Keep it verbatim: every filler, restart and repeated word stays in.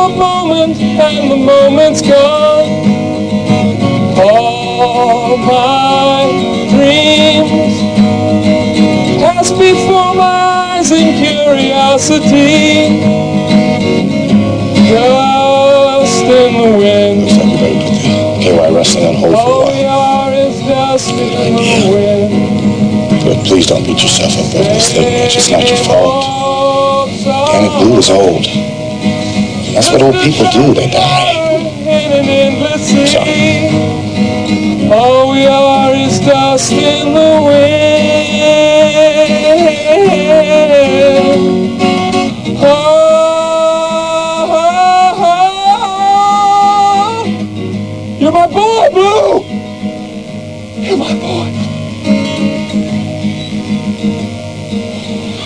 a moment and the moment's gone. All my dreams pass before my eyes in curiosity. Dust in the wind. Looks like we better put the K Y wrestling on hold for a All we while. are is dust in the Yeah. wind. But please don't beat yourself up over this thing, Mitch. It's not your fault. Damn it, Blue is old. That's what old people do. They die. I'm sorry. All we are is dust in the wind. Oh, oh, oh, oh. You're my boy, Blue. You're my boy.